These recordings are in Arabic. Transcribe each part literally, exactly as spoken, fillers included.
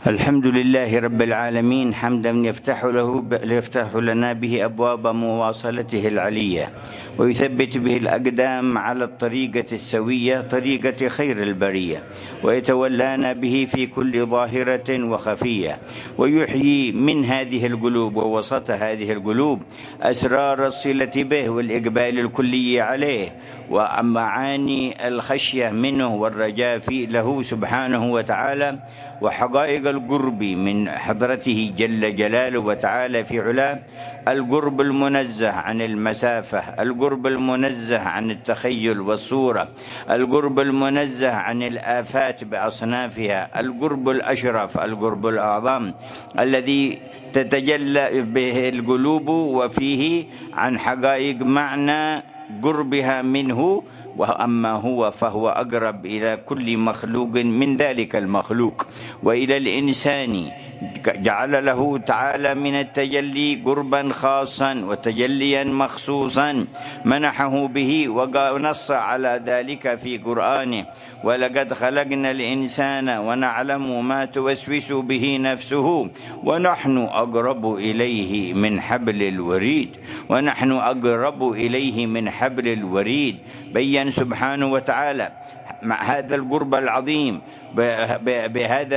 الحمد لله رب العالمين حمدا يفتح له يفتح لنا به أبواب مواصلته العلية، ويثبت به الأقدام على الطريقة السوية طريقة خير البرية، ويتولانا به في كل ظاهرة وخفية، ويحيي من هذه القلوب ووسط هذه القلوب أسرار الصلة به والإقبال الكلي عليه، ومعاني الخشية منه والرجاء في له سبحانه وتعالى، وحقائق القرب من حضرته جل جلاله وتعالى في علاه، القرب المنزه عن المسافة، القرب المنزه عن التخيل والصورة، القرب المنزه عن الآفات بأصنافها، القرب الأشرف، القرب الأعظم الذي تتجلى به القلوب وفيه عن حقائق معنى قربها منه، وأما هو فهو أقرب إلى كل مخلوق من ذلك المخلوق، وإلى الإنسان جعل له تعالى من التجلي قربا خاصا وتجليا مخصوصا منحه به، ونص على ذلك في قرآنه: ولقد خلقنا الإنسان ونعلم ما توسوس به نفسه ونحن أقرب إليه من حبل الوريد. ونحن أقرب إليه من حبل الوريد. بين سبحانه وتعالى مع هذا القرب العظيم بهذا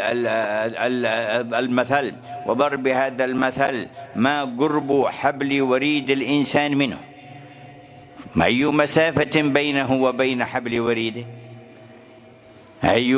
المثل وضرب هذا المثل ما قرب حبل وريد الإنسان منه، ما أي مسافة بينه وبين حبل وريده، أي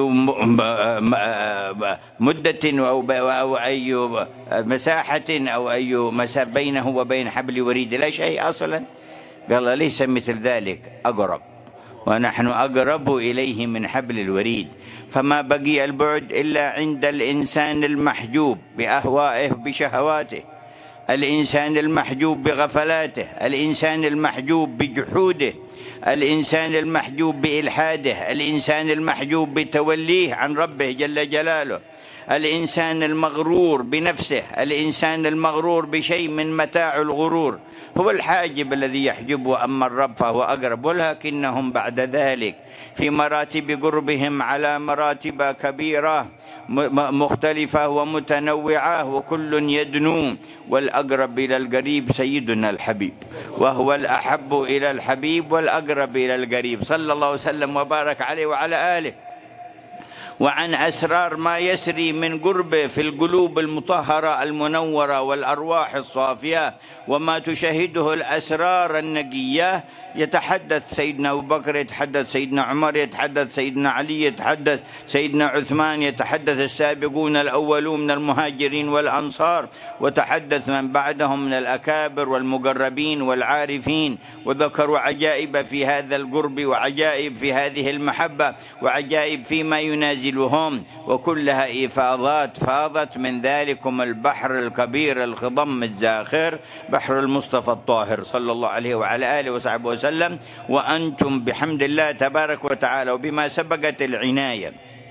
مدة أو أي مساحة أو أي مسافة بينه وبين حبل وريد، لا شيء أصلا. قال ليس مثل ذلك، أقرب، ونحن أقرب إليه من حبل الوريد. فما بقي البعد إلا عند الإنسان المحجوب بأهوائه بشهواته، الإنسان المحجوب بغفلاته، الإنسان المحجوب بجحوده، الإنسان المحجوب بإلحاده، الإنسان المحجوب بتوليه عن ربه جل جلاله، الإنسان المغرور بنفسه، الإنسان المغرور بشيء من متاع الغرور، هو الحاجب الذي يحجبه. أما الرب فهو أقرب، ولكنهم بعد ذلك في مراتب قربهم على مراتب كبيرة مختلفة ومتنوعة، وكل يدنو، والأقرب إلى القريب سيدنا الحبيب، وهو الأحب إلى الحبيب والأقرب إلى القريب، صلى الله وسلم وبارك عليه وعلى آله. وعن أسرار ما يسري من قربه في القلوب المطهرة المنورة والأرواح الصافية، وما تشاهده الأسرار النقية، يتحدث سيدنا أبو بكر، يتحدث سيدنا عمر، يتحدث سيدنا علي، يتحدث سيدنا عثمان، يتحدث السابقون الأولون من المهاجرين والأنصار، وتحدث من بعدهم من الأكابر والمقربين والعارفين، وذكروا عجائب في هذا القرب، وعجائب في هذه المحبة، وعجائب فيما ينازلهم، وكلها إفاضات فاضت من ذلكم البحر الكبير الخضم الزاخر، بحر المصطفى الطاهر صلى الله عليه وعلى آله وصحبه وسلم. وأنتم بحمد الله تبارك وتعالى وبما سبقت العناية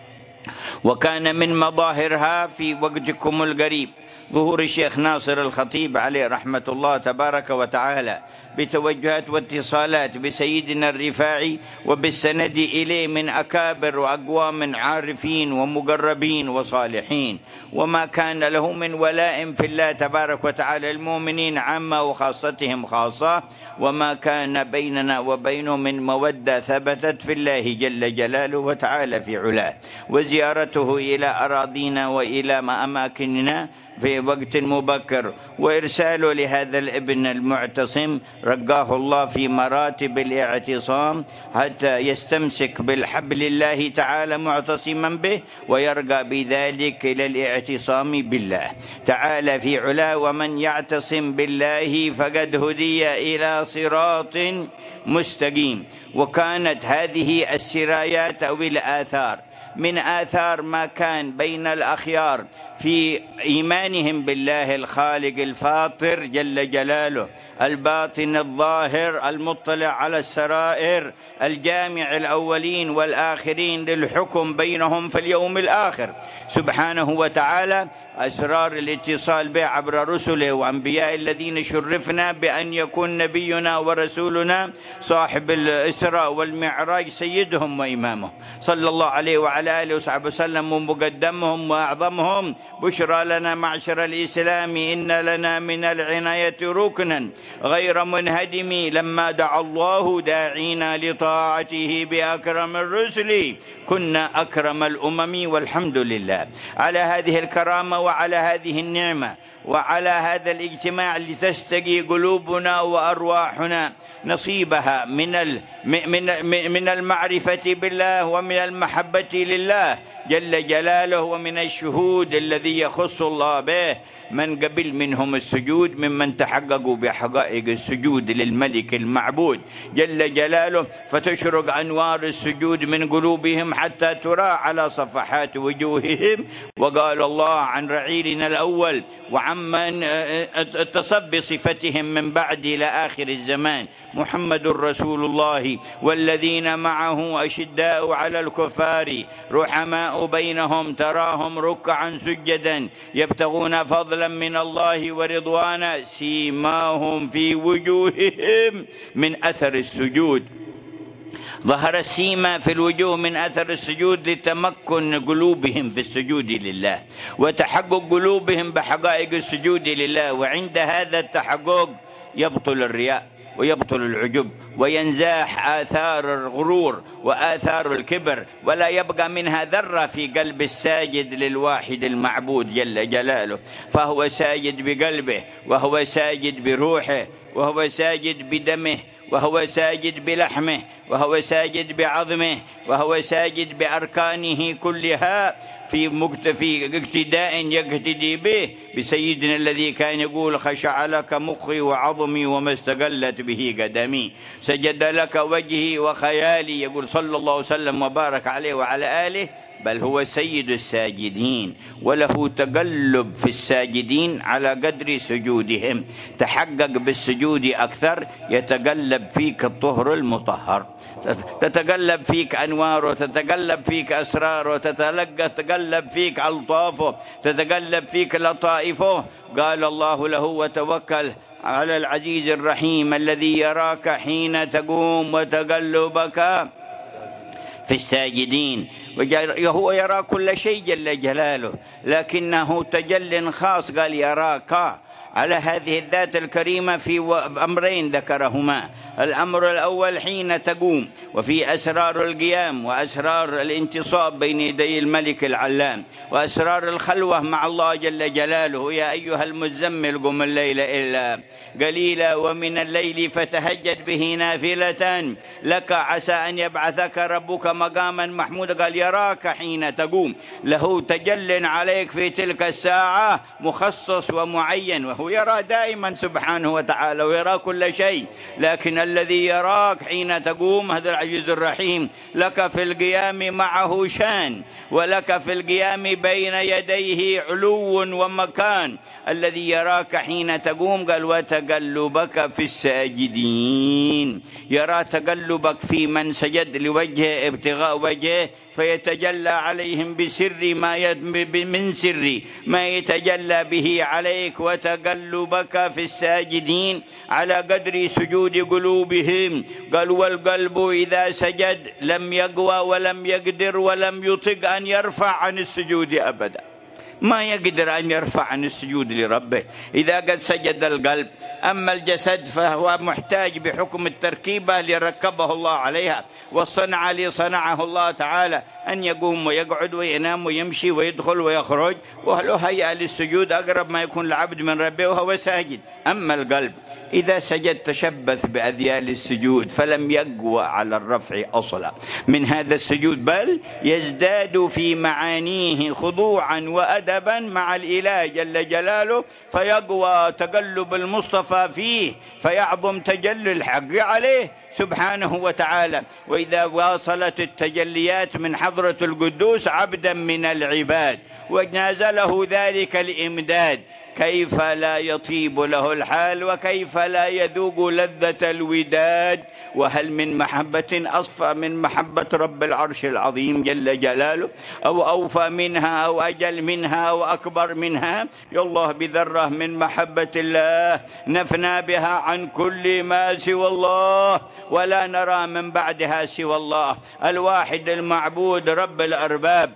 وكان من مظاهرها في وقتكم القريب ظهور الشيخ ناصر الخطيب عليه رحمة الله تبارك وتعالى بتوجهات واتصالات بسيدنا الرفاعي وبالسند إليه من أكابر وأقوام عارفين ومقربين وصالحين، وما كان له من ولاء في الله تبارك وتعالى المؤمنين عامة وخاصتهم خاصة، وما كان بيننا وبينه من مودة ثبتت في الله جل جلاله وتعالى في علاه، وزيارته إلى أراضينا وإلى أماكننا في وقت مبكر، وإرساله لهذا الابن المعتصم رقاه الله في مراتب الاعتصام حتى يستمسك بالحبل الله تعالى معتصما به، ويرقى بذلك إلى الاعتصام بالله تعالى في علاه. ومن يعتصم بالله فقد هدي إلى صراط مستقيم. وكانت هذه السرايات أو الآثار من آثار ما كان بين الأخيار في إيمانهم بالله الخالق الفاطر جل جلاله، الباطن الظاهر المطلع على السرائر، الجامع الأولين والآخرين للحكم بينهم في اليوم الآخر سبحانه وتعالى، أسرار الاتصال به عبر رسله وأنبياء الذين شرفنا بأن يكون نبينا ورسولنا صاحب الإسراء والمعراج سيدهم وإمامهم صلى الله عليه وعلى آله وصحبه وسلم، ومقدمهم وأعظمهم. بشرى لنا معشر الإسلام إن لنا من العناية ركنا غير منهدم، لما دعا الله داعينا لطاعته بأكرم الرسل كنا أكرم الأمم، والحمد لله على هذه الكرامة وعلى هذه النعمة وعلى هذا الاجتماع لتستقي قلوبنا وأرواحنا نصيبها من من المعرفة بالله ومن المحبة لله جل جلاله، ومن الشهود الذي يخص الله به من قبل منهم السجود ممن تحققوا بحقائق السجود للملك المعبود جل جلاله، فتشرق أنوار السجود من قلوبهم حتى ترى على صفحات وجوههم. وقال الله عن رعيلنا الأول وعمن اتصف بصفتهم من بعد إلى آخر الزمان: محمد رسول الله والذين معه أشداء على الكفار رحماء بينهم تراهم ركعا سجدا يبتغون فضلا من الله ورضوانا سيماهم في وجوههم من أثر السجود. ظهر السيما في الوجوه من أثر السجود لتمكن قلوبهم في السجود لله وتحقق قلوبهم بحقائق السجود لله، وعند هذا التحقق يبطل الرياء ويبطل العجب وينزاح آثار الغرور وآثار الكبر، ولا يبقى منها ذرة في قلب الساجد للواحد المعبود جل جلاله، فهو ساجد بقلبه وهو ساجد بروحه وهو ساجد بدمه وهو ساجد بلحمه وهو ساجد بعظمه وهو ساجد بأركانه كلها في مكتفي اقتداء يقتدي به بسيدنا الذي كان يقول: خشع لك مخي وعظمي وما استقلت به قدمي، سجد لك وجهي وخيالي، يقول صلى الله وسلم وبارك عليه وعلى آله، بل هو سيد الساجدين وله تقلب في الساجدين على قدر سجودهم. تحقق بالسجود أكثر يتقلب فيك الطهر المطهر، تتقلب فيك أنواره، تتقلب فيك أسراره، تتقلب فيك ألطافه، تتقلب فيك لطائفه. قال الله له: وتوكل على العزيز الرحيم الذي يراك حين تقوم وتقلبك في الساجدين. وهو يرى كل شيء جل جلاله، لكنه تجل خاص قال يراك على هذه الذات الكريمة في أمرين ذكرهما: الأمر الأول حين تقوم، وفي أسرار القيام وأسرار الانتصاب بين يدي الملك العلام وأسرار الخلوة مع الله جل جلاله: يا أيها المزمل قم الليل إلا قليلا ومن الليل فتهجد به نافلة لك عسى أن يبعثك ربك مقاما محمودا. قال يراك حين تقوم، له تجل عليك في تلك الساعة مخصص ومعين، وهو يرى دائما سبحانه وتعالى ويرى كل شيء، لكن الذي يراك حين تقوم هذا العزيز الرحيم لك في القيام معه شان، ولك في القيام بين يديه علو ومكان. الذي يراك حين تقوم قال وتقلبك في الساجدين، يرى تقلبك في من سجد لوجهه ابتغاء وجهه فيتجلى عليهم بسر ما من سر ما يتجلى به عليك، وتقلبك في الساجدين على قدر سجود قلوبهم. قال والقلب إذا سجد لم يقوى ولم يقدر ولم يطق أن يرفع عن السجود أبدا، ما يقدر أن يرفع عن السجود لربه إذا قد سجد القلب. أما الجسد فهو محتاج بحكم التركيبة لركبه الله عليها والصنعة لصنعه الله تعالى أن يقوم ويقعد وينام ويمشي ويدخل ويخرج، وله هيئة للسجود أقرب ما يكون العبد من ربه وهو ساجد. أما القلب إذا سجد تشبث بأذيال السجود فلم يقوى على الرفع أصلا من هذا السجود، بل يزداد في معانيه خضوعا وأدبا مع الإله جل جلاله، فيقوى تقلب المصطفى فيه فيعظم تجلي الحق عليه سبحانه وتعالى. وإذا واصلت التجليات من حضرة القدوس عبدا من العباد ونازله ذلك الإمداد كيف لا يطيب له الحال وكيف لا يذوق لذة الوداد. وهل من محبة أصفى من محبة رب العرش العظيم جل جلاله، أو أوفى منها أو أجل منها أو أكبر منها؟ يا الله بذرة من محبة الله نفنى بها عن كل ما سوى الله، ولا نرى من بعدها سوى الله الواحد المعبود رب الأرباب.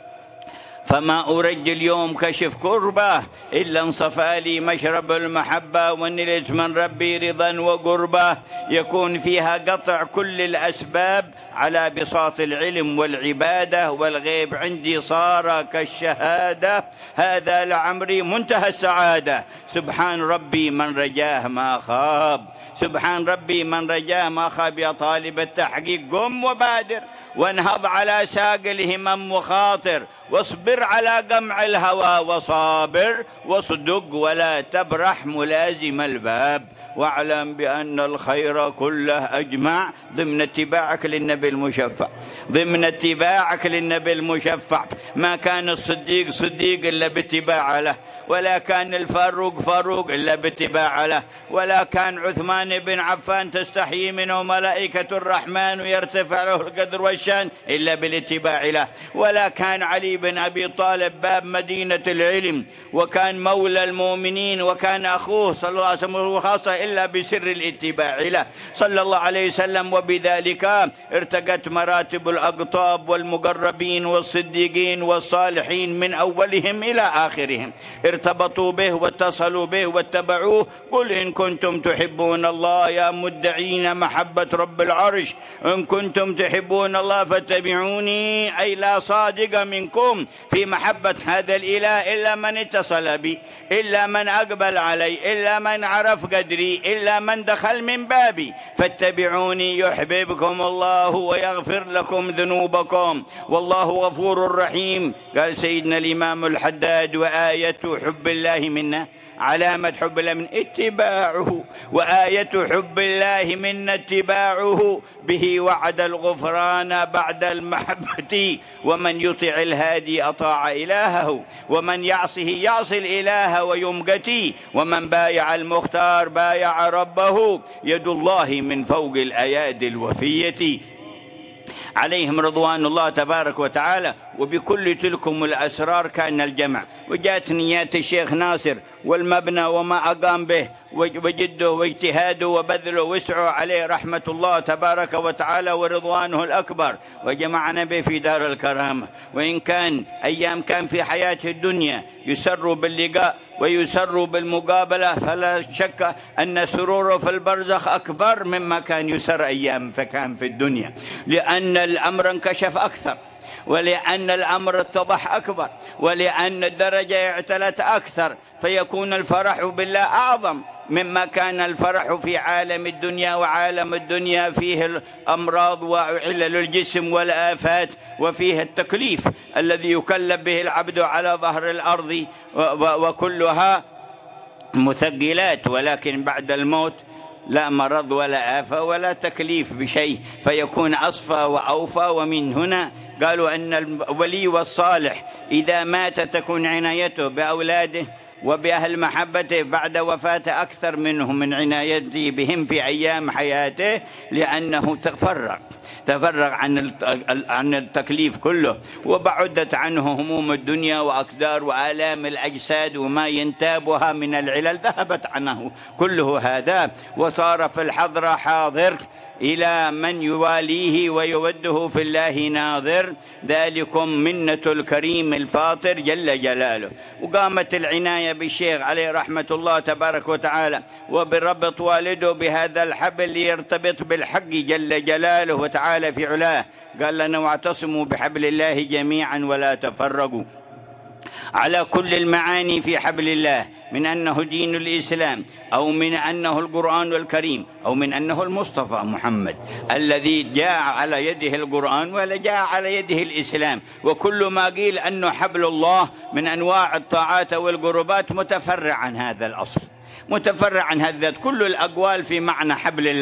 فما أرجي اليوم كشف كربه إلا انصفى لي مشرب المحبة، ونلت من ربي رضا وقربه، يكون فيها قطع كل الأسباب على بساط العلم والعبادة، والغيب عندي صار كالشهادة، هذا لعمري منتهى السعادة. سبحان ربي من رجاه ما خاب، سبحان ربي من رجاه ما خاب. يا طالب التحقيق قم وبادر، وانهض على ساق الهمم وخاطر، واصبر على قمع الهوى وصابر، واصدق ولا تبرح ملازم الباب، واعلم بأن الخير كله أجمع ضمن اتباعك للنبي المشفع، ضمن اتباعك للنبي المشفع. ما كان الصديق صديق إلا باتباع له، ولا كان الفاروق فاروق إلا باتباع له، ولا كان عثمان بن عفان تستحيي منه ملائكة الرحمن ويرتفع له القدر والشان إلا بالاتباع له، ولا كان علي بن أبي طالب باب مدينة العلم، وكان مولى المؤمنين، وكان أخوه صلى الله عليه وسلم خاصة إلا بسر الاتباع له صلى الله عليه وسلم. وبذلك ارتقت مراتب الأقطاب والمقربين والصديقين والصالحين من أولهم إلى آخرهم، ارتبطوا به واتصلوا به واتبعوه. قل إن كنتم تحبون الله يا مدعين محبة رب العرش، إن كنتم تحبون الله فاتبعوني، أي لا صادق منكم في محبة هذا الإله إلا من اتصل بي، إلا من أقبل علي، إلا من عرف قدري، إلا من دخل من بابي. فاتبعوني يحببكم الله ويغفر لكم ذنوبكم، والله غفور رحيم. قال سيدنا الإمام الحداد: وآية حب الله منا، علامة حب الله من اتباعه، وآية حب الله منا اتباعه، به وعد الغفران بعد المحبة، ومن يطع الهادي أطاع إلهه، ومن يعصه يعصي الإله ويمقتي، ومن بايع المختار بايع ربه، يد الله من فوق الأيادي الوفية، عليهم رضوان الله تبارك وتعالى. وبكل تلكم الأسرار كان الجمع، وجاءت نيات الشيخ ناصر والمبنى وما أقام به وجده واجتهاده وبذله وسعه عليه رحمة الله تبارك وتعالى ورضوانه الأكبر، وجمعنا به في دار الكرامة. وإن كان أيام كان في حياته الدنيا يسر باللقاء ويسر بالمقابلة، فلا شك أن سروره في البرزخ أكبر مما كان يسر أيام فكان في الدنيا، لأن الأمر انكشف أكثر، ولأن الأمر اتضح أكبر، ولأن الدرجة اعتلت أكثر، فيكون الفرح بالله أعظم مما كان الفرح في عالم الدنيا. وعالم الدنيا فيه الأمراض وعلل الجسم والآفات، وفيه التكليف الذي يكلف به العبد على ظهر الأرض، وكلها مثقلات، ولكن بعد الموت لا مرض ولا آفة ولا تكليف بشيء، فيكون أصفى وأوفى. ومن هنا قالوا أن الولي والصالح إذا مات تكون عنايته بأولاده وبأهل محبته بعد وفاته أكثر منه من عنايته بهم في أيام حياته، لأنه تفرغ تفرغ عن عن التكليف كله، وبعدت عنه هموم الدنيا وأقدار وآلام الأجساد وما ينتابها من العلل، ذهبت عنه كله هذا، وصار في الحضرة حاضر إلى من يواليه ويوده في الله ناظر. ذلكم منة الكريم الفاطر جل جلاله. وقامت العناية بالشيخ عليه رحمة الله تبارك وتعالى، وبربط والده بهذا الحبل ليرتبط بالحق جل جلاله وتعالى في علاه. قال لنا: واعتصموا بحبل الله جميعا ولا تفرقوا، على كل المعاني في حبل الله، من أنه دين الإسلام، أو من أنه القرآن الكريم، أو من أنه المصطفى محمد الذي جاء على يده القرآن ولا جاء على يده الإسلام. وكل ما قيل أنه حبل الله من أنواع الطاعات والقربات متفرع عن هذا الأصل، متفرع عن هذا. كل الأقوال في معنى حبل الله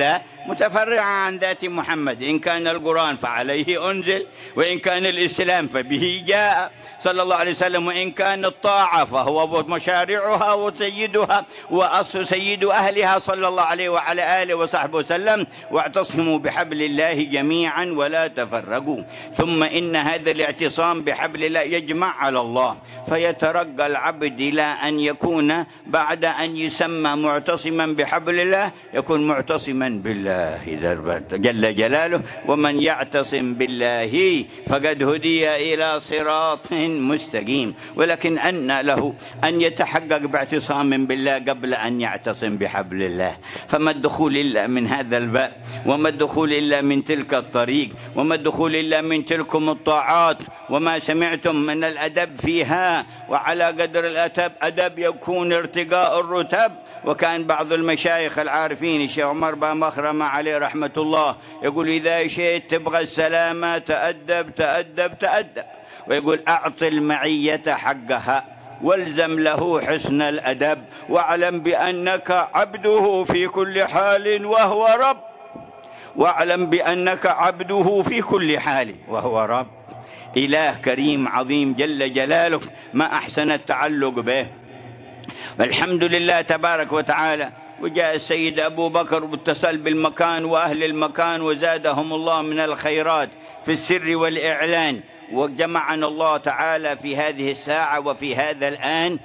متفرعة عن ذات محمد. إن كان القرآن فعليه أنزل، وإن كان الإسلام فبه جاء صلى الله عليه وسلم، وإن كان الطاعة فهو مشارعها وسيدها وأصل سيد أهلها صلى الله عليه وعلى آله وصحبه وسلم. واعتصموا بحبل الله جميعا ولا تفرقوا. ثم إن هذا الاعتصام بحبل الله يجمع على الله، فيترقى العبد إلى أن يكون بعد أن يسمى معتصما بحبل الله يكون معتصما بالله جل جلاله. ومن يعتصم بالله فقد هدي إلى صراط مستقيم. ولكن أن له أن يتحقق باعتصام بالله قبل أن يعتصم بحبل الله. فما الدخول إلا من هذا الباب، وما الدخول إلا من تلك الطريق، وما الدخول إلا من تلكم الطاعات وما سمعتم من الأدب فيها. وعلى قدر الأدب أدب يكون ارتقاء الرتب. وكان بعض المشايخ العارفين الشيخ عمر بن مخرمة عليه رحمة الله يقول إذا شئت تبغى السلامة تأدب تأدب تأدب، ويقول أعط المعية حقها والزم له حسن الأدب، واعلم بأنك عبده في كل حال وهو رب. واعلم بأنك عبده في كل حال وهو رب. إله كريم عظيم جل جلاله، ما أحسن التعلق به. والحمد لله تبارك وتعالى. وجاء السيد أبو بكر واتصل بالمكان وأهل المكان وزادهم الله من الخيرات في السر والإعلان. وجمعنا الله تعالى في هذه الساعة وفي هذا الآن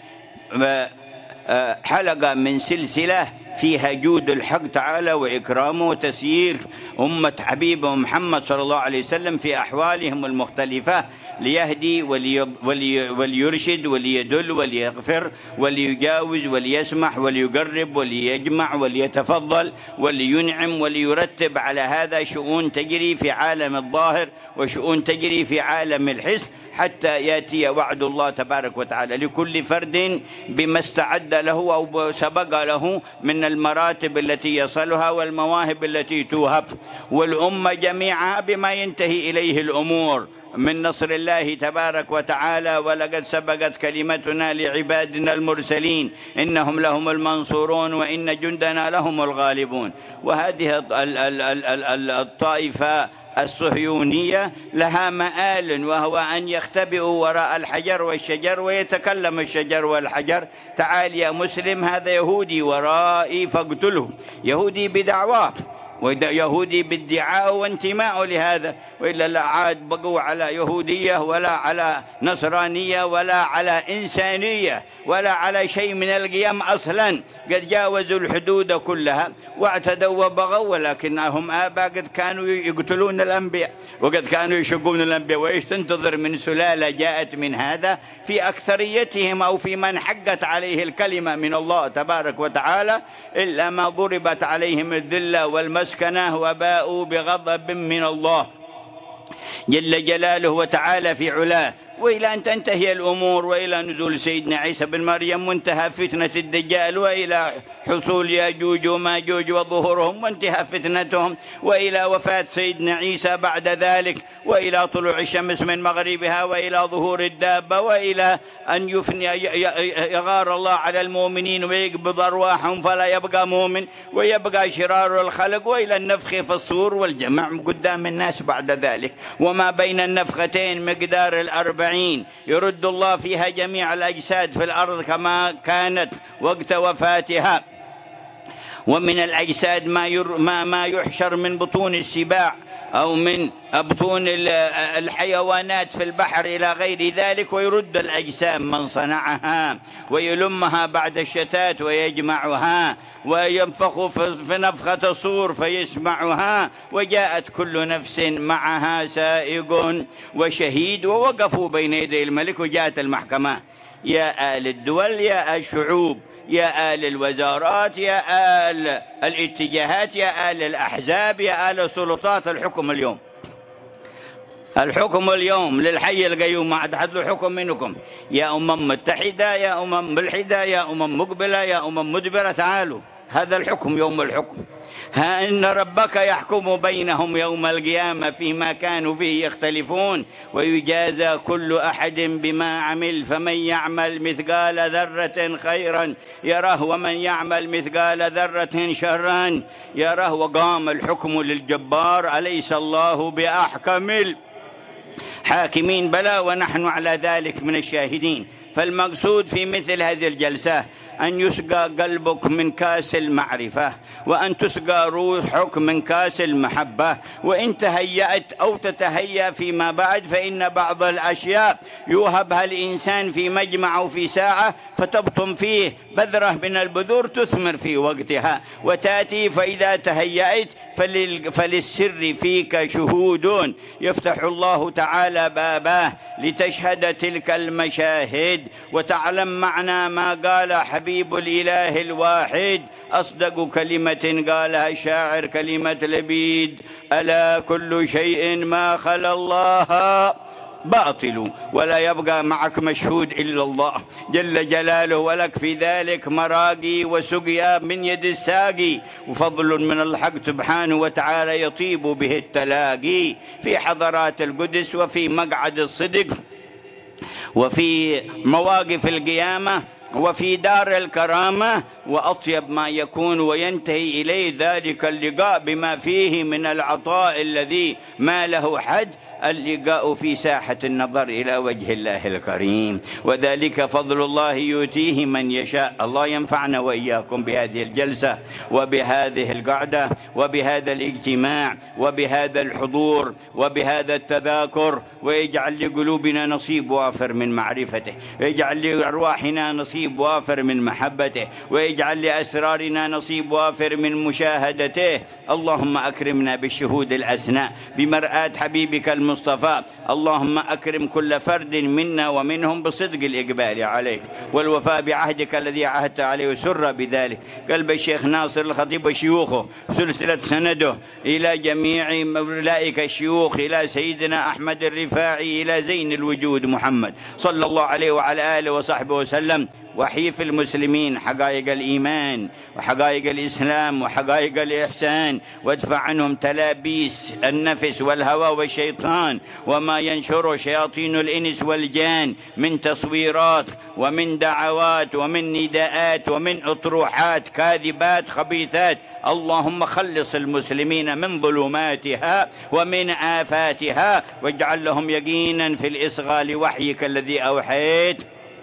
حلقة من سلسلة فيها جود الحق تعالى وإكرامه وتسيير أمة حبيبه محمد صلى الله عليه وسلم في أحوالهم المختلفة، ليهدي ولي ولي وليرشد وليدل وليغفر وليجاوز وليسمح وليقرب وليجمع وليتفضل ولينعم وليرتب. على هذا شؤون تجري في عالم الظاهر وشؤون تجري في عالم الحس، حتى يأتي وعد الله تبارك وتعالى لكل فرد بما استعد له أو سبق له من المراتب التي يصلها والمواهب التي توهب، والأمة جميعها بما ينتهي إليه الأمور من نصر الله تبارك وتعالى. ولقد سبقت كلمتنا لعبادنا المرسلين إنهم لهم المنصورون وإن جندنا لهم الغالبون. وهذه الطائفة الصهيونية لها مآل، وهو أن يختبئوا وراء الحجر والشجر ويتكلم الشجر والحجر. تعال يا مسلم هذا يهودي ورائي فاقتله، يهودي بدعواه ويهودي بادعاء وانتماء لهذا، وإلا لا عاد بقوا على يهودية ولا على نصرانية ولا على إنسانية ولا على شيء من القيم أصلا. قد جاوزوا الحدود كلها واعتدوا وبغوا، ولكنهم آباء قد كانوا يقتلون الأنبياء وقد كانوا يشقون الأنبياء. وإيش تنتظر من سلالة جاءت من هذا في أكثريتهم أو في من حقت عليه الكلمة من الله تبارك وتعالى إلا ما ضربت عليهم الذلة والمسكنة وباءوا بغضب من الله جل جلاله وتعالى في علاه. وإلى أن تنتهي الأمور وإلى نزول سيدنا عيسى بن مريم وانتهى فتنة الدجال، وإلى حصول ياجوج وماجوج وظهورهم وانتهى فتنتهم، وإلى وفاة سيدنا عيسى بعد ذلك، وإلى طلوع الشمس من مغربها، وإلى ظهور الدابة، وإلى أن يفني يغار الله على المؤمنين ويقبض أرواحهم فلا يبقى مؤمن ويبقى شرار الخلق، وإلى النفخ في الصور والجمع قدام الناس بعد ذلك. وما بين النفختين مقدار الأربعين يرد الله فيها جميع الأجساد في الأرض كما كانت وقت وفاتها. ومن الأجساد ما, ير ما, ما يحشر من بطون السباع أو من بطون الحيوانات في البحر إلى غير ذلك، ويرد الأجسام من صنعها ويلمها بعد الشتات ويجمعها وينفخ في نفخة الصور فيسمعها. وجاءت كل نفس معها سائق وشهيد ووقفوا بين يدي الملك، وجاءت المحكمة يا آل الدول يا الشعوب يا آل الوزارات يا آل الاتجاهات يا آل الأحزاب يا آل السلطات. الحكم اليوم، الحكم اليوم للحي القيوم، ما عاد حد له حكم منكم. يا أمم متحدة يا أمم ملحدة يا أمم مقبلة يا أمم مدبرة، تعالوا هذا الحكم يوم الحكم. ها إن ربك يحكم بينهم يوم القيامة فيما كانوا فيه يختلفون ويجازى كل أحد بما عمل، فمن يعمل مثقال ذرة خيرا يره ومن يعمل مثقال ذرة شرا يره. وقام الحكم للجبار أليس الله بأحكم الحاكمين؟ بلى ونحن على ذلك من الشاهدين. فالمقصود في مثل هذه الجلسة أن يسقى قلبك من كاس المعرفة، وأن تسقى روحك من كاس المحبة. وإن تهيأت أو تتهيأ فيما بعد فإن بعض الأشياء يوهبها الإنسان في مجمع أو في ساعة فتبطن فيه بذرة من البذور تثمر في وقتها وتأتي. فإذا تهيأت فللسر فيك شهود يفتح الله تعالى باباه لتشهد تلك المشاهد وتعلم معنى ما قال حبيب الإله الواحد. أصدق كلمة قالها الشاعر كلمة لبيد: ألا كل شيء ما خلا الله باطل ولا يبقى معك مشهود إلا الله جل جلاله، ولك في ذلك مراقي وسقيا من يد الساقي، وفضل من الحق سبحانه وتعالى يطيب به التلاقي في حضرات القدس وفي مقعد الصدق وفي مواقف القيامة وفي دار الكرامة. وأطيب ما يكون وينتهي إليه ذلك اللقاء بما فيه من العطاء الذي ما له حد، اللقاء في ساحة النظر إلى وجه الله الكريم، وذلك فضل الله يؤتيه من يشاء. الله ينفعنا وإياكم بهذه الجلسة وبهذه القعدة وبهذا الاجتماع وبهذا الحضور وبهذا التذاكر، ويجعل لقلوبنا نصيب وافر من معرفته، ويجعل لأرواحنا نصيب وافر من محبته، ويجعل لأسرارنا نصيب وافر من مشاهدته. اللهم أكرمنا بالشهود الأسناء بمرآة حبيبك المصطفى. اللهم أكرم كل فرد منا ومنهم بصدق الإقبال عليك والوفاء بعهدك الذي عهدت عليه، وسر بذلك قلب الشيخ ناصر الخطيب وشيوخه، سلسلة سنده إلى جميع مولائك الشيوخ، إلى سيدنا أحمد الرفاعي، إلى زين الوجود محمد صلى الله عليه وعلى آله وصحبه وسلم. وحي في المسلمين حقائق الإيمان وحقائق الإسلام وحقائق الإحسان، وادفع عنهم تلابيس النفس والهوى والشيطان وما ينشره شياطين الإنس والجان من تصويرات ومن دعوات ومن نداءات ومن أطروحات كاذبات خبيثات. اللهم خلص المسلمين من ظلماتها ومن آفاتها، واجعل لهم يقينا في الإصغاء لوحيك الذي أوحيت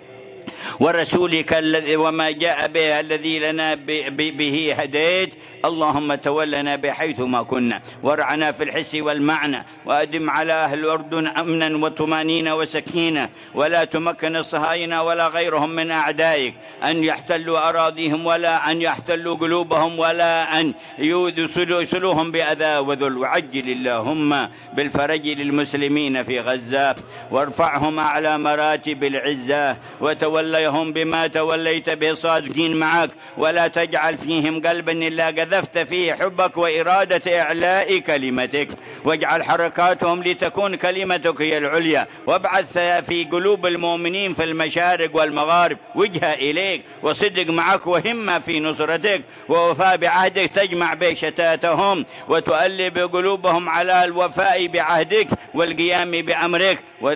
ورسولك الذي وما جاء به الذي لنا به هديت. اللهم تولنا بحيث ما كنا، وارعنا في الحس والمعنى، وأدم على أهل الأردن أمنا وطمانينة وسكينة، ولا تمكن الصهاينة ولا غيرهم من أعدائك أن يحتلوا أراضيهم ولا أن يحتلوا قلوبهم ولا أن يوصلوهم بأذى وذل. وعجل اللهم بالفرج للمسلمين في غزة، وارفعهم أعلى مراتب العزة، وتوليهم بما توليت به الصادقين معك، ولا تجعل فيهم قلبا إلا قذفت فيه حبك وإرادة إعلاء كلمتك، واجعل حركاتهم لتكون كلمتك هي العليا، وابعث في قلوب المؤمنين في المشارق والمغارب وجهة إليك وصدق معك وهمة في نصرتك ووفاء بعهدك، تجمع بشتاتهم وتؤلب قلوبهم على الوفاء بعهدك والقيام بأمرك،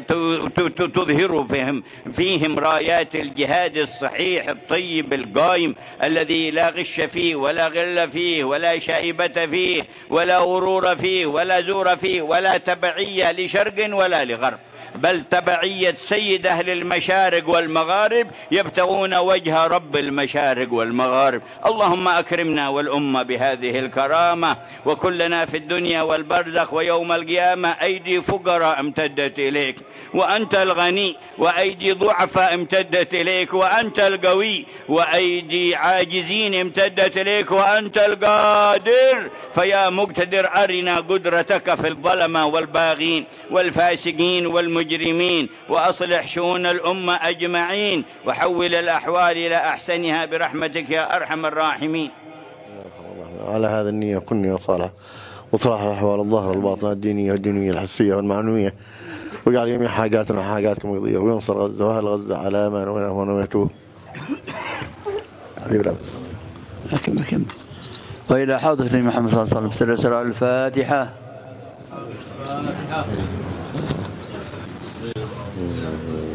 وتظهر فيهم فيهم رايات الجهاد الصحيح الطيب القائم الذي لا غش فيه ولا غل فيه ولا شائبة فيه ولا غرور فيه ولا زور فيه ولا تبعية لشرق ولا لغرب، بل تبعية سيد أهل المشارق والمغارب يبتغون وجه رب المشارق والمغارب. اللهم أكرمنا والأمة بهذه الكرامة، وكلنا في الدنيا والبرزخ ويوم القيامة أيدي فقراء امتدت إليك وأنت الغني، وأيدي ضعفاء امتدت إليك وأنت القوي، وأيدي عاجزين امتدت إليك وأنت القادر. فيا مقتدر أرنا قدرتك في الظلمة والباغين والفاسقين والمجرمين، وأصلح شؤون الأمة أجمعين، وحول الأحوال إلى أحسنها برحمتك يا أرحم الراحمين. على هذا النية كن نية صالحة، وصلاح الأحوال الظاهرة الباطنة الدينية والدنيوية الحسية والمعنوية، ويجعل جميع حاجاتنا حاجاتكم مقضية، وينصر غزة وأهل غزة على ما نويته. كمل كمل. وإلى حضرة النبي محمد صلى الله عليه وسلم. سر الفاتحة.